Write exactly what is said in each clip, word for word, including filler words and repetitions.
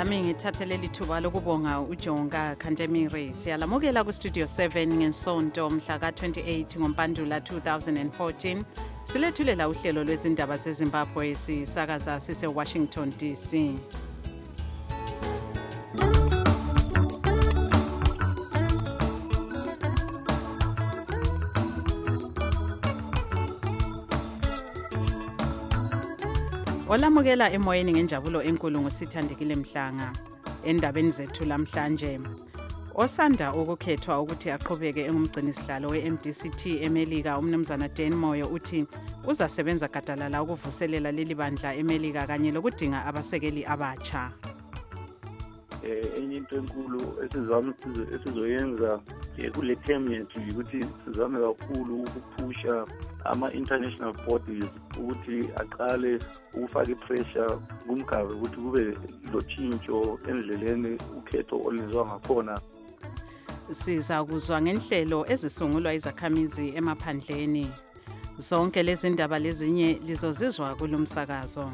lami ngithathe leli thuba lokubonga uJonga Khantemire. Siyalamukela ku Studio seven ngesonto mhla ka twenty-eight ngoMpandula two thousand fourteen. Silethulela uhlelo lwezindaba zeZimbabwe sisakaza sise Washington D C. Olamukela emoyeni ngenjabulo enkulu ngosithandekile Mhlanga endabeni zethu lamhlanje. Osanda ukukhethwa ukuthi aqhubeke engumgcinisihlalo we-M D C T eMelika umnumzana Dan Moyo uthi uzasebenza gadalala ukuvuselela leli bandla eMelika kanye lokudinga abasekeli abatsha. Eh enye into enkulu esizama esizoyenza kule term yethu ukuthi sizame kakhulu ukuphusha ama-international bodies ukuthi aqale ukufaka i-pressure kumgabe ukuthi kube lotshintsho endleleni ukhetho olwenziwa ngakhona. Siza kuzwa ngenhlelo ezisungulwa izakhamizi emaphandleni. Zonke lezi ndaba lezinye lizozizwa kulomsakazo.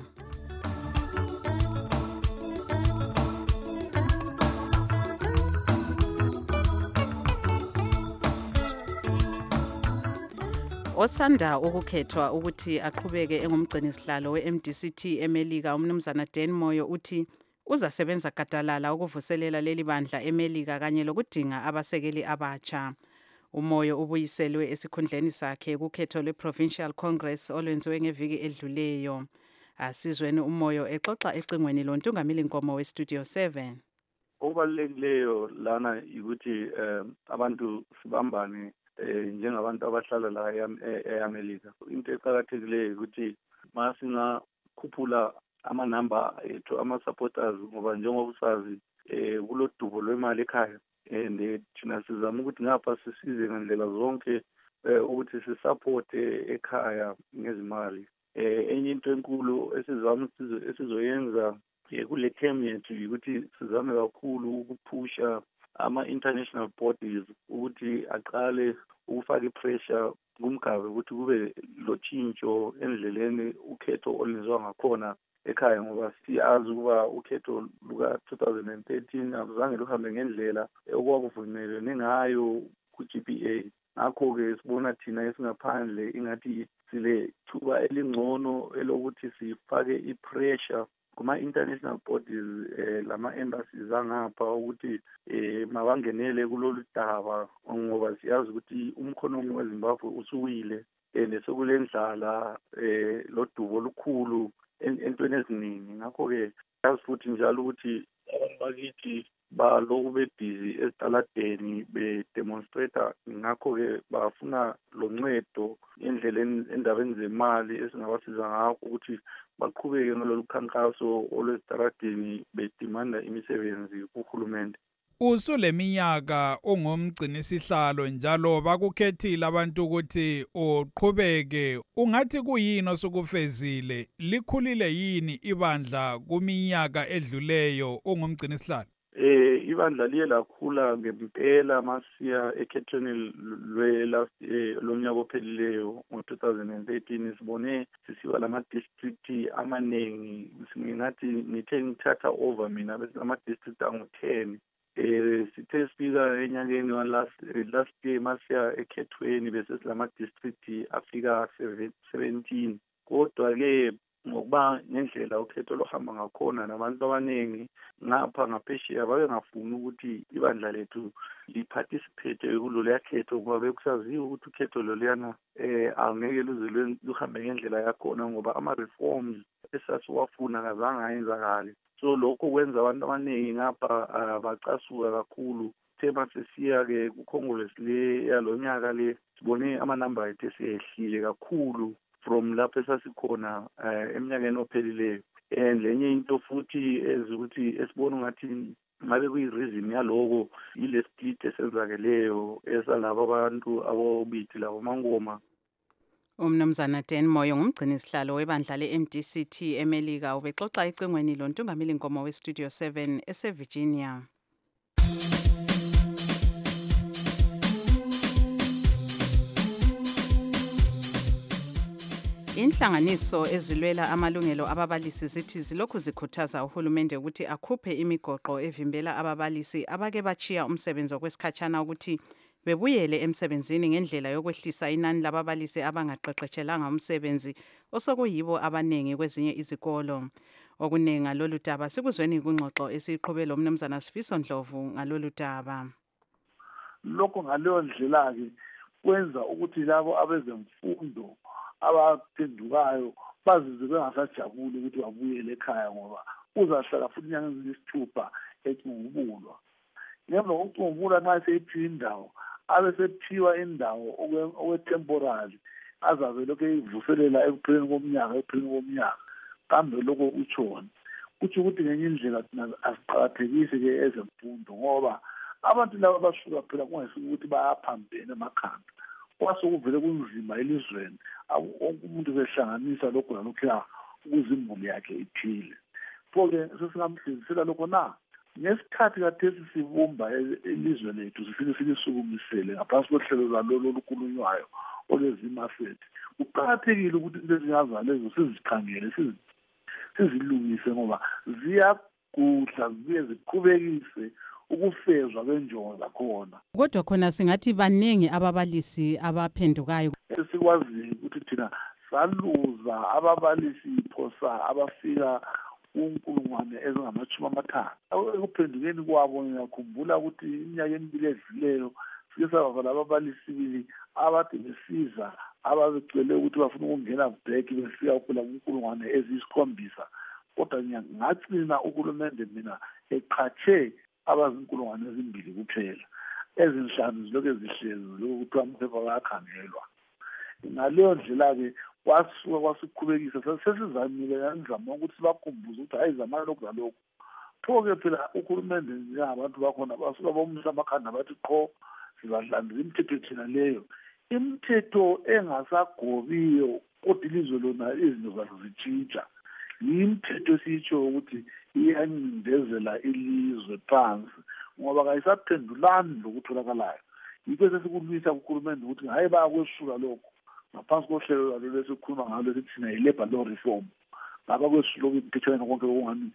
Osanda ukukhethwa ukuthi aqhubeke engumgcinisihlalo we-M D C T eMelika umnumzana Dan Moyo uthi uzasebenza gadalala ukuvuselela leli bandla eMelika kanye lokudinga abasekeli abatsha. Umoyo ubuyiselwe esikhundleni sakhe kukhetho lwe-Provincial Congress olwenziwe ngeviki edluleyo. Asizweni umoyo exoxa ecingweni loNtungamili Nkomo we-Studio seven. Okubalulekileyo lana ukuthi abantu sibambane njengabantu abahlala la eAmelika. Into eqhakathekileyo ukuthi masinga khuphula amanamba ethu ama-supporters ngoba njengoba usazi kulodubo lwemali ekhaya and thina sizama ukuthi ngapha sisize ngandlela zonke ukuthi sisupporte ekhaya ngezimali. Enye into enkulu esizama esizoyenza kule term yethu ukuthi sizame kakhulu ukuphusha ama-international bodies ukuthi aqale ukufaka i-pressure kumgabe ukuthi kube lotshintsho endleleni ukhetho olwenziwa ngakhona ekhaya ngoba siyazi ukuba ukhetho luka two thousand thirteen azange luhambe ngendlela okwakuvunyelwe ngayo ku-G B A. Ngakho-ke sibona thina esingaphandle ingathi sile thuba elingcono elokuthi sifake i-pressure kuma-international bodies lama-embassies angapha ukuthi mabangenele kulolu daba ngoba siyazi ukuthi umkhonomi weZimbabwe usuwile and sekulendlala lodubo olukhulu entweni eziningi. Ngakho-ke yazi futhi njalo ukuthi abantu bakithi baloku bebhizi ezitaladeni bedemonstrata. Ngakho-ke bafuna loncedo endleleni endabeni zemali esingabasiza ngakho ukuthi baqhubeke ngalolu khankaso olwezitaladeni bedimanda imisebenzi kuhulumende. Usuleminyaka ungumgcinisihlalo njalo bakukhethile abantu ukuthi uqhubeke, ungathi kuyini osukufezile? Likhulile yini ibandla kuminyaka edluleyo ungumgcinisihlalo? Eh ibandla liye lakhula ngempela masiya ekhethweni lwe-last lomnyaka ophelileyo ngo-two thousand thirteen sibone sisiba lama-district amaningi. Singathi ngithe ngithatha over mina bese ama-district angu-ten. Eh sithe sifika enyakeni wa last last year masiya ekhethweni bese silama-district afika seventeen. Kodwa-ke ngokuba ngendlela ukhetho lohamba ngakhona nabantu abaningi ngapha ngaphesheya babengafuni ukuthi ibandla lethu liparticipate kulolu yakhetho ngoba bekusaziwa ukuthi ukhetho loluyana eh angeke luze luhambe ngendlela yakhona ngoba ama-reforms esasiwafuna kazange ayenzakale. So lokho kwenza abantu abaningi ngapha bacasuka kakhulu. Thema sesiya-ke ku-Congress le yalonyaka le sibone amanamba ethu esehlile kakhulu from lapho esasikhona eminyakeni ophelileyo. And lenye into futhi ezukuthi esibona ngathi ngabe kuyi-reason yaloko ile split esenzakeleyo esalabo abantu abobithi labo mangoma. Umnumzana Dan Moyo ngumgcinisihlalo webandla le-M D C T eMelika ubexoxa ecingweni loNtungamili Nkomo we-Studio seven ese-Virginia. Inhlanganiso ezilwela amalungelo ababalisi zithi zilokhu zikhuthaza uhulumende ukuthi akhuphe imigoqo evimbela ababalisi abake bachiya umsebenzi okwesikhatshana ukuthi bebuyele emsebenzini ngendlela yokwehlisa inani lababalisi abangaqeqetshelanga umsebenzi osokuyibo abanengi kwezinye izikolo. Okuningi ngalolu daba sikuzweni kungxoxo esiqhubele lo Mnumzana Sifiso Ndlovu ngalolu daba. Lokho ngaleyo ndlela ke kwenza ukuthi labo abezemfundo abaphendukayo bazizwe bengasajabuli ukuthi babuyele ekhaya ngoba uzahlala futhi inyanga eziyisithupha ecungubulwa. Ngemva kokucungubula nxa seyiphiwa indawo abe sephiwa indawo okwe-temporary azabe lokhu eyivuselela ekupheleni komnyaka ekupheleni komnyaka kambe lokho utshona. Kutsho ukuthi ngenye indlela thina asiqakathekise-ke ezemfundo ngoba abantu laba basuka phela kungayisuka ukuthi bayaphambene emakhanda. Kwasokuvele kunzima elizweni wonke umuntu behlanganisa lokho nalokhuya ukuze imuli yakhe iphile. Pho-ke sesingamhlinzisela lokho na ngesikhathi kathesi sibumba elizwe lethu sifike silisukumisele ngaphansi kohlelo lwalolo olukhulunywayo olwezimasethi. Kuqakathekile ukuthi into ezingazalezo sizikhangele sizilungise ngoba ziyagudla zibuye ziqhubekise ukufezwa kwenjongo zakhona. Kodwa khona singathi baningi ababalisi abaphendukayo. Sikwazi ukuthi thina saluza ababalisi phosa abafika unkulungwane ezingamashumi amathathu. Ekuphendukeni kwabo ngiyakhumbula ukuthi iminyaka emibili edluleyo sike sabavala ababalisi bili abade besiza ababecele ukuthi bafuna ukungena back befika phela kunkulungwane eziyisikhombisa. Kodwa ngacina uhulumende mina eqhatshe abazinkulungwane ezimbili kuphela. Ezinhlanu zilokhu ezihlezi lokhu kuthiwa amaphepha bayakhangelwa. Ngaleyo ndlela-ke kwasuka kwasiqhubekisa sesizamile yanizama ukuthi sibakhumbuze ukuthi hayi zamani lokhu nalokhu. Pho-ke phela uhulumende njengabantu bakhona basuka bomisa amakhanda bathi qho sizahlanza imithetho thina leyo. Imithetho engasagobiyo kodwa ilizwe lona izinto zazo zitshintsha. Imithetho esitsho ukuthi iyancindezela ilizwe phansi ngoba kayisaphendulani lokutholakalayo. Yikho sesikulwisa kuhulumende ukuthi hayi bayakwesula lokho ngaphansi kohlelo lwalo lesikhuluma ngalo lethina yi-labor law reform. Ngaba kwesula imithethweni konke okungani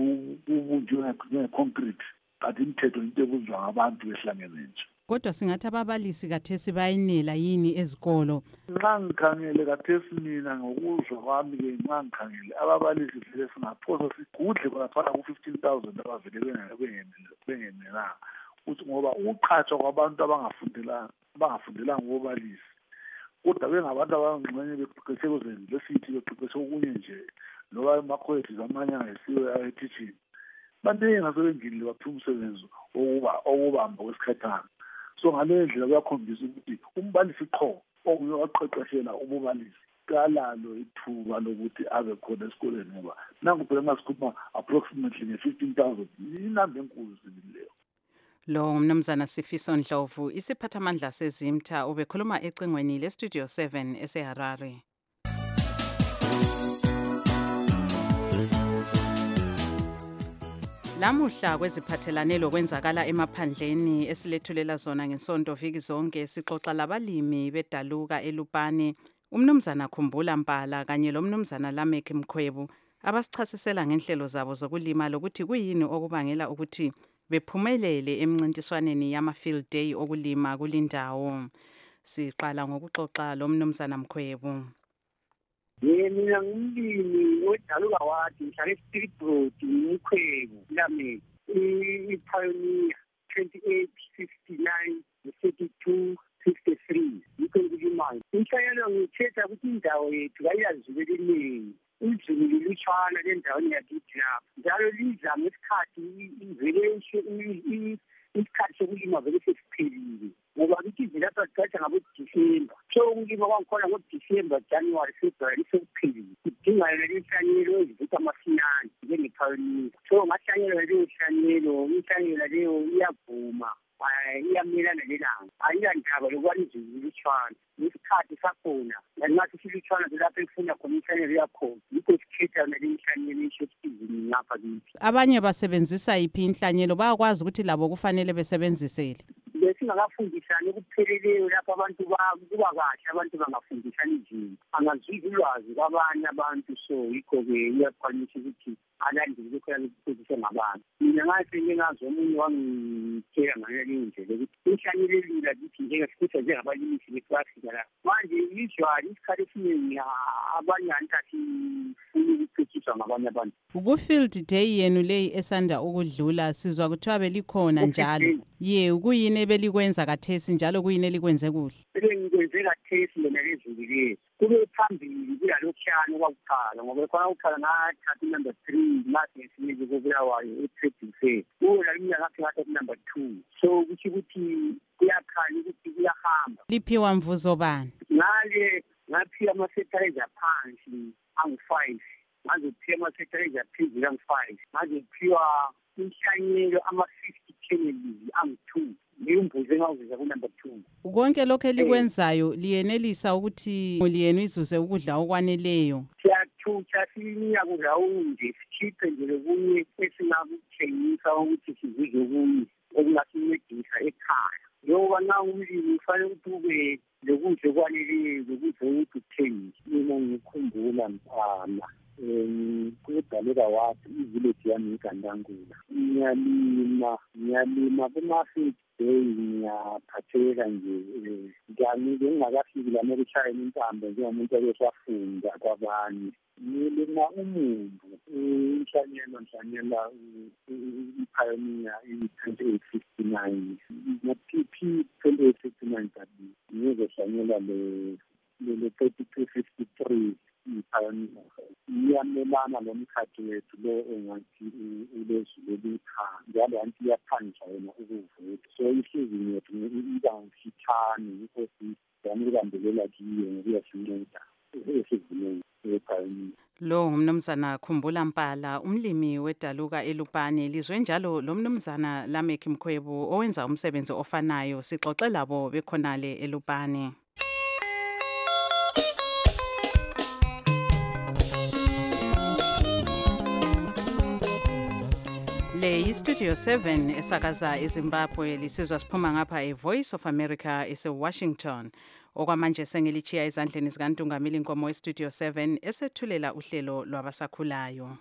ubunjwe nge-concrete kanti imithetho into ebunjwa ngabantu behlangene nje. Kodwa singathi ababalisi kathesi bayinela yini ezikolo? Nxa ngikhangele kathesi mina ngokuzwa kwami-ke nxa ngikhangele ababalisi vele singaphosa sigudle banaphana ku-fifteen thousand abavele bengenelanga ukuthi ngoba ukuqhatshwa kwabantu abangafundelanga abangafundelanga ngobalisi kodwa bengabantu abangxenye beqeqeshe kwezeyunivesithi beqeqeshe okunye nje loba ema-colleges amanye angesiwe awe-teaching baningi ngasebenginile baphiwa umsebenzi okubamba kwesikhathana. So ngaleyo ndlela kuyakhombisa ukuthi umbalisi qho onguye waqeqeshela ububalisi kalalo ithuba lokuthi abe khona esikoleni ngoba nangu phela ngasikhuluma approximately nge-fifteen thousand inamba enkulu sibileyo. Lo Mnumzana Sifiso Ndlovu isiphathamandla sezimtha ubekhuluma ecingweni le-Studio seven eseHarare. Lamuhla kweziphathelane lokwenzakala emaphandleni esilethulela zona ngesonto viki zonke sixoxa labalimi bedaluka eLupane uMnumzana Khumbula Mpala kanye lo Mnumzana Lamek Mkhwebu abasichasisela ngenhlelo zabo zokulima lokuthi kuyini okubangela ukuthi bephumelele emncintiswaneni yama-field day okulima kulindawo. Siqala ngokuxoxa lo Mnumzana Mkhwebu. Mina ngumlimi wedaluka wathi ngihlala e-Street Road Mkhwebu Lamek i-Pioneer twenty-eight fifty-nine thirty-two fifty-three yikho ngilimayo. Inhlanyelo ngithetha ukuthi indawo yethu kayiyaziwe elinengi. Izulu lilutshwana lendaweni yakithi lapho njalo lidla ngesikhathi ivele isikhathi sokulima vele sesiphelile ngoba kithi zilapha siqasha ngabo-December. So ukulima kwangikhona ngo-December, January, February sekuphelile. Kudinga yona inhlanyelo ezivutha amasinyane njenge-Pioneer. So ngahlanyela leyo nhlanyelo, inhlanyelo leyo iyavuma iyamelana nelanga. Ayiyandaba lokubana izulu lilutshwana. Isikhathi sakhona nangathi silutshwana lapho efuna khona inhlanyelo yakhona yikho sikhetha nale inhlanyelo i-short season ngapha kithi. Abanye basebenzisa yiphi inhlanyelo bayakwazi ukuthi labo kufanele besebenzisele? bengakafundisani kupheleleyo lapho abantu kuba kahle abantu bangafundisani izinto angazwisi ulwazi kwabanye abantu so yikho-ke uyakwanisa ukuthi alandele lokho yakufundiswe ngabantu mina ngathi ngingazi omunye wangitshela ngayo indlela ukuthi inhlanyelo elula kithi njengesifutha njengabalimisi beklasi la manje usually isikhathi esiningi abanye antathi funa ukucitshiswa ngabanye abantu. Ku-field day yenu leyi esanda ukudlula sizwa kuthiwa belikhona njalo. Ye, kuyini ebelikwenza kathesi njalo kuyini elikwenze kuhle? Bengikwenze kathesi lona lezulu kube phambili kulalokuyana kwakuqala ngoba khona ukuqala ngathatha number three last year kokubulawayo e-Trade kuwo la iminyaka ngathi ngathatha number two so kuthi ukuthi kuyakhanya ukuthi kuyahamba. Liphiwa mvuzo bani? Ngale ngaphiwa ama-fertilizer phansi angu-five ngazophiwa ama-fertilizer phezulu angu-five ngazophiwa inhlanyelo ama-fifty kennels angu-two ngiyumbuze engawuzuza ku-number two. Konke lokho elikwenzayo liyenelisa ukuthi liyenu izuze ukudla okwaneleyo? Siyathutha simiya kurawundi sikhiphe nje lokunye esingakuthengisa ukuthi sizuze okunye okungasincedisa ekhaya. Njengoba na umlimi kufanele ukuthi ube lokudla okwaneleyo lokudla ukuthi uthengise. Mina ngikhumbula mfana um kudaluka wathi ivillage yami iGandangula ngiyalima ngiyalima kuma-field day ngiyaphatheka nje ngiyanike ngingakafiki la mekushayela intambo njengomuntu obesafunda kwabanye ngilima umumbu inhlanyelo nhlanyela i-Pioneer i-twenty-eight fifty-nine ngo-P P twenty-eight fifty-nine kabi ngizohlanyela le le thirty-two fifty-three i-Pioneer iyamelana nomkhathi wethu lo engathi ulezulu elikhanga njalo anti iyaphangisa yena ukuvutha so isizini yethu iba ngifitshane yikho siyamlandelela kiyo ngokuyasinceda esivuneni e-Pioneer. Lo ngumnumzana Khumbula Mpala umlimi wedaluka eLupane lizwe njalo lo mnumzana Lamek Mkhwebu owenza umsebenzi ofanayo sixoxe labo bekhonale eLupane. Le iStudio seven esakaza eZimbabwe lisizwa siphuma ngapha eVoice of America eseWashington. Okwamanje sengilichiya ezandleni zikaNtungamili Nkomo weStudio seven esethulela uhlelo lwabasakhulayo.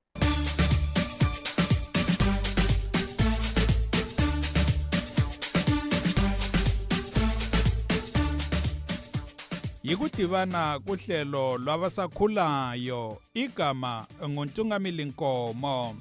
Yikudibana kuhlelo lwabasakhulayo igama nguNtungamili Nkomo.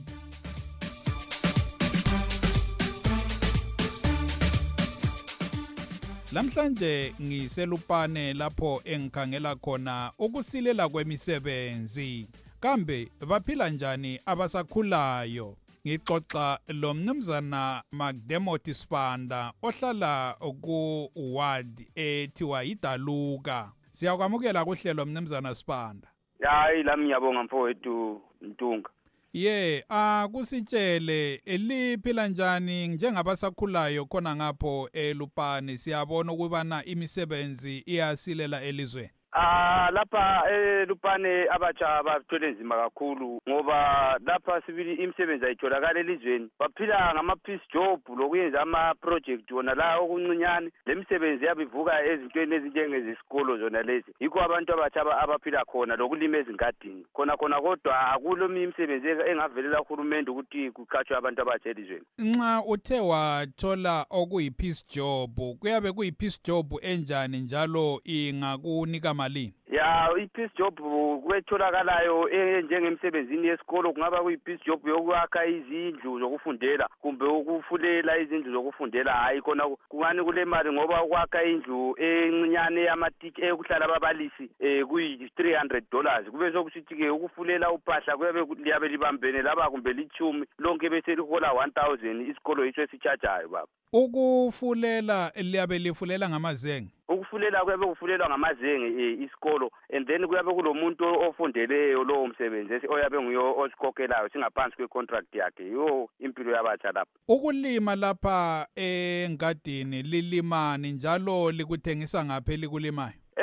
Lamhlanje ngiselupane lapho engikhangela khona ukusilela kwemisebenzi. Kambe baphila njani abasakhulayo? Ngixoxa lo mnumzana Magdemoti Spanda ohlala ku ward ethiwa iDaluka. Siyakwamukela kuhlelo mnumzana Spanda. Hayi lami ngiyabonga mfowethu Ntunga. Ye, ah kusitshele eliphila njani njengabasakhulayo khona ngapho eLupane siyabona ukubana imisebenzi iyasilela elizweni. Ah lapha eLupane abatsha bathwele nzima kakhulu ngoba lapha sibili imisebenzi ayitholakala elizweni baphila ngama piece job lokuyenza ama project wona la okuncinyane lemisebenzi yabivuka ezintweni ezinjenge zesikolo zona lezi yikho abantu abatsha abaphila khona lokulima ezingadini khona khona kodwa akulo imisebenzi engavelela uhulumende ukuthi kuqhatshwe abantu abatsha elizweni. Nxa uthe wathola okuyi piece job kuyabe kuyi piece job enjani njalo ingakunika malini? Ya i-piece job kwetholakalayo njengemsebenzini yesikolo kungaba kuyi-piece job yokwakha izindlu zokufundela kumbe ukufulela izindlu zokufundela hayi khona kungani kule mali ngoba ukwakha indlu encinyane yamatitsha ekuhlala ababalisi kuyi-three hundred dollars kube sokusithi-ke ukufulela uphahla kuyabe liyabe libambene laba kumbe lichumi lonke bese lihola one thousand isikolo yiso esichajayo baba. Ukufulela liyabe lifulela ngamazenge? Ukufulela kuyabe kufulelwa ngamazenge isikolo and then kuyabe kulomuntu ofundeleyo lowo msebenzi oyabe nguyo osikhokhelayo singaphansi kwecontract yakhe yiyo impilo yabatsha lapha. Ukulima lapha engadini lilimani njalo likuthengisa ngaphi likulimayo?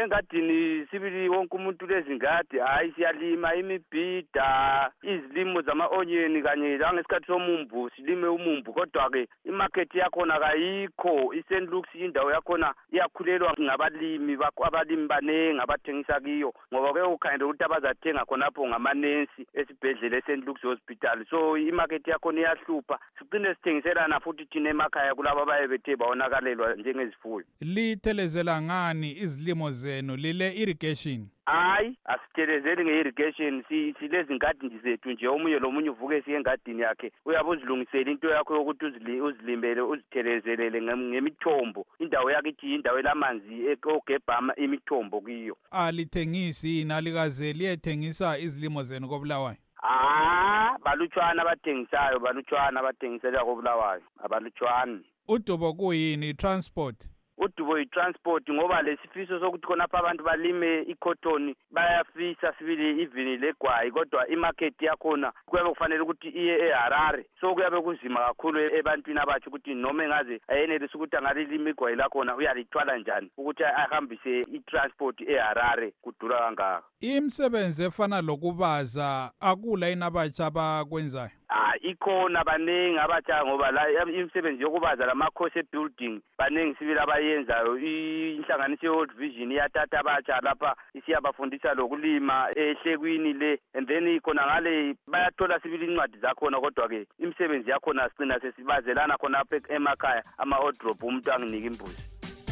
engadini sibili wonke umuntu lezingadi hayi siyalima imibhida izilimo zama-onion kanye langesikhathi somumbu silime umumbu kodwa-ke imarket yakhona kayikho i-Saint Luke's indawo yakhona iyakhulelwa ngabalimi abalimi banengi abathengisa kiyo ngoba ke ukhangela ukuthi abazathenga khonapho ngamanensi esibhedlela e-Saint Luke's Hospital so imarket yakhona iyahlupha sicine sithengiselana futhi thina emakhaya kulabo abaye bethe bawonakalelwa njengezifuyo. Lithelezela ngani izilimo zenu lile irrigation? Hayi asithelezeli nge-irrigation silezi ngadi zethu nje omunye lomunye uvuke siye engadini yakhe uyabe uzilungisela into yakho yokuthi uzilimele uzithelezelele ngemithombo indawo yakithi indawo elamanzi ogebha imithombo kiyo. Alithengisi yini alikaze liyethengisa izilimo zenu koBulawayo? Ah balutshwana abathengisayo balutshwana abathengisela koBulawayo abalutshwana. Udubo kuyini transport? Udubo i-transport ngoba lesifiso sokuthi khonapha abantu balime i-cotton bayafisa sibili even legwayi kodwa imarket yakhona kuyabe kufanele ukuthi iye eHarare so kuyabe kuzima kakhulu ebantwini abathi ukuthi noma engaze ayenelisa ukuthi angalilima igwayi lakhona uyalithwala njani ukuthi ahambise i-transport eHarare kudura kangaka. Imisebenzi efana lokubaza akula inabatsha abakwenzayo? Ah ikhona baningi abatsha ngoba la imisebenzi yokubaza lama-course building baningi sibili abayenzayo inhlanganiso ye-World Vision iyathatha abatsha lapha isiyabafundisa lokulima ehlekwini le and then khona ngale bayathola sibili incwadi zakhona kodwa-ke imisebenzi yakhona sicina sesibazelana khona apha emakhaya ama-wardrobe umuntu anginike imbuzi.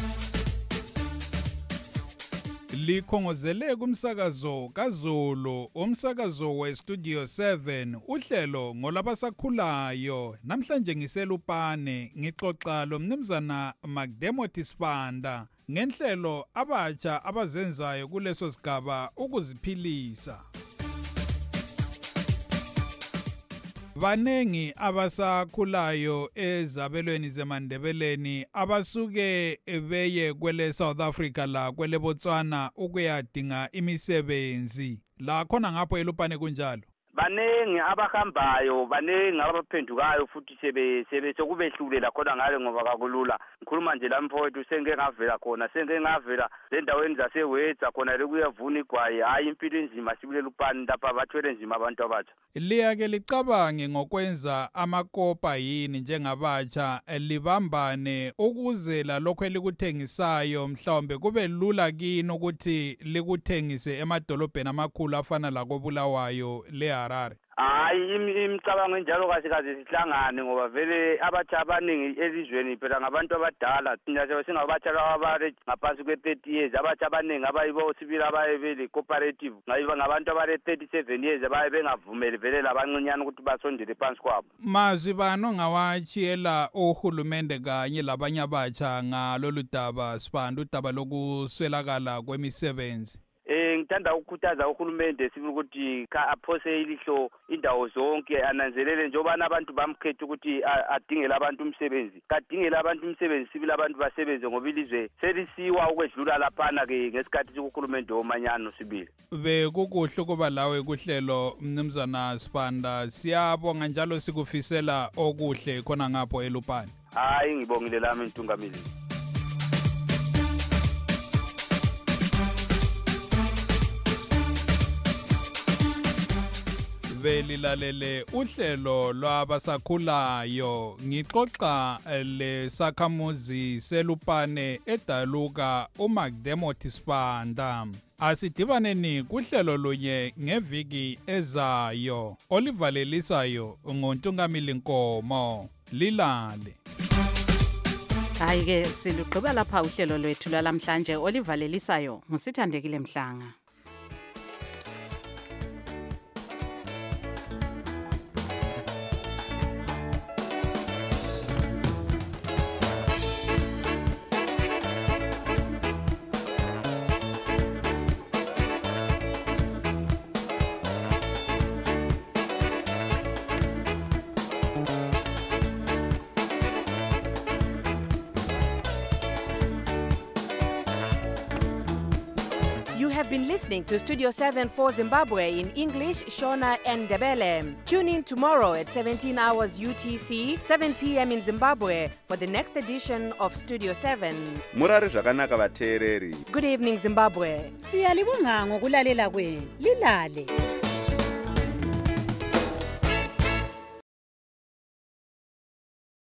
Likhongozele kumsakazo kaZulu umsakazo we-Studio seven uhlelo ngolabasakhulayo namhlanje ngiselupane ngixoxa lomnumzana Magdemoth Sibanda ngenhlelo abatsha abazenzayo kuleso sigaba ukuziphilisa. Banengi abasakhulayo ezabelweni zeMandebeleni abasuke beye kwele South Africa la kwele Botswana ukuyadinga imisebenzi la khona ngapho elupane kunjalo. Banengi abahambayo banengi abaphendukayo futhi sebe sebe sokubehlulela khona ngale ngoba kakulula ngikhuluma nje la mfowethu sengeke ngavela khona sengeke ngavela lendaweni zasewetha khona lekuyavuna igwayi hayi impilo enzima sibile lupani lapha bathwele nzima abantu abatsha. Liyake licabange ngokwenza amakopa yini njengabatsha libambane ukuze la lokho elikuthengisayo mhlawumbe kube lula kini ukuthi likuthengise emadolobheni amakhulu afana la koBulawayo le Harare? Hayi imicabango enjalo kahle kaze sihlangane ngoba vele abatsha abaningi elizweni phela ngabantu abadala thina singabatsha abare ngaphansi kwe-thirty years abatsha abaningi abayibo sibili abayebele cooperative ngayiba ngabantu abale thirty-seven years abaye bengavumeli vele labancinyane ukuthi basondele phansi kwabo. Mazwi bano ngawachiyela uhulumende kanye labanye abatsha ngalolu daba Sibanda udaba lokuswelakala kwemisebenzi? Eh ngithanda ukukhuthaza uhulumende sibili ukuthi aphose ilihlo indawo zonke ananzelele njengoba abantu bamkhetha ukuthi adingele abantu umsebenzi kadingele abantu umsebenzi sibili abantu basebenze ngoba ilizwe selisiwa ukwedlula laphana ke ngesikhathi uhulumende omanyano sibili. Bekukuhle kuba lawe kuhlelo mnumzana Sibanda siyabonga njalo sikufisela okuhle khona ngapho elupani. Hayi ngibongile lami intungamili. Belilalele uhlelo lwabasakhulayo ngixoxa lesakhamuzi selupane edaluka uMagdemoth Sibanda. Asidibaneni kuhlelo lunye ngeviki ezayo olivalelisayo ngoNtungamili Nkomo. Lilale. Hayi ke siluqhubela lapha uhlelo lwethu lalamhlanje olivalelisayo ngusithandekile Mhlanga. been listening to Studio seven for Zimbabwe in English, Shona and Ndebele. Tune in tomorrow at seventeen hours U T C, seven p.m. in Zimbabwe for the next edition of Studio seven. Murari zvakanaka vateereri. Good evening, Zimbabwe. Siyalibonga ngokulalela kwenu. Lilale.